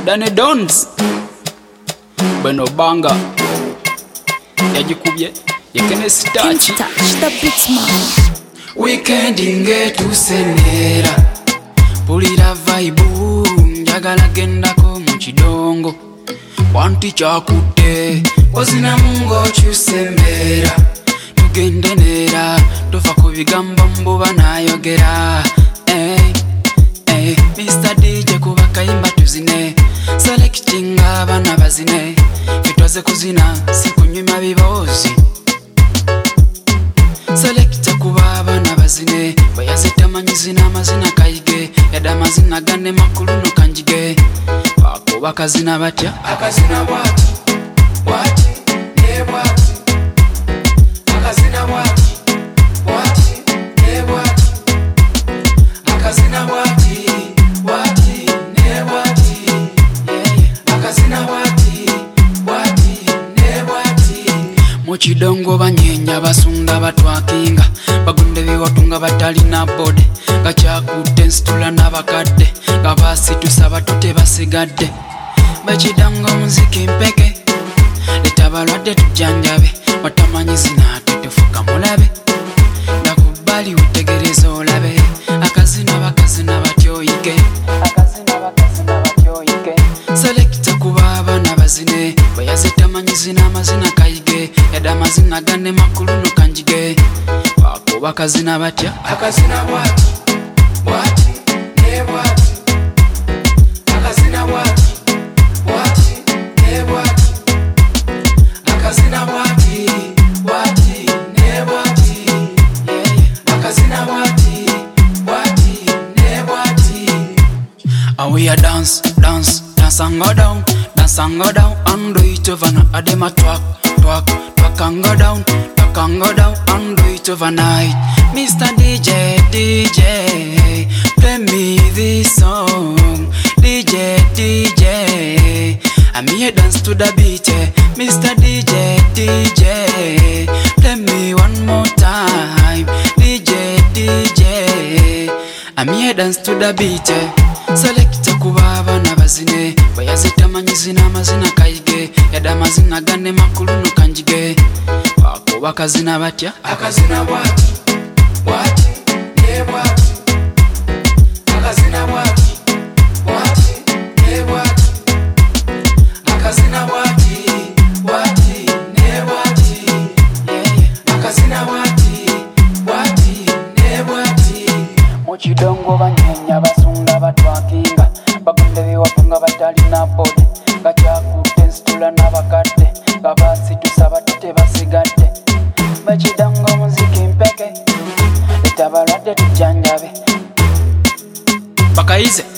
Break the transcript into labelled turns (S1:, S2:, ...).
S1: Dane Dons Beno Banga yagikubye yekene Stachi
S2: the Beatsman.
S1: Weekend ngetusenera pulira vibe njagala gendako mu kidongo wanti kyakutte ozina mungo kyusembera tugende nera tofa ku bigambo mbuba nayogera Mr. DJ kuba kayimba tuzine selecting abana bazine fitwaze kuzina sikunyuma bibozi Selecta kuba abana bazine bayazitamanyiza amazina kayige yada amazina gane makulu no kanjige bakuba kazina batya akazina wati ne wati akazina wati ne wati akazina wati ne wati akazina wati ne wati Muchidongo banyenya basunda batwakinga bagunde biwatunga batalina bode gachakutte nsitula n'abakadde gabasitusa batote basigadde bakidango muziki mpeke leta balwadde tujanjabe watamanyi zina tutufuka mulabe nakubali utegereza olabe akazina bakazina batyoyike Selecta kuba abana bazine bayazitamanyiza amazina kayige yada amazina gane makulu no kanjige bakuba kazina batya akazina wati ne wati akazina wati ne wati akazina wati ne wati akazina wati ne wati we a dance and go down and do it overnight. Adema twak and go down and do it overnight. Mr. DJ, play me this song. DJ, I'm here dance to the beat. Mr. DJ, play me one more time. DJ, I'm here dance to the beat. Selecta kuba abana bazine bayazitamanyiza amazina kayige yada amazina gane makulu no kanjige bakuba kazina batya akazina wati ne wati akazina wati ne wati akazina wati ne wati akazina wati ne wati Muchidongo banyenya basunda batwakinga bagunde biwatunga batalina bode gachakutte nsitula n'abakadde gabasitusa batote basigadde bakidango muziki mpeke leta balwadde tujanjabe bakayize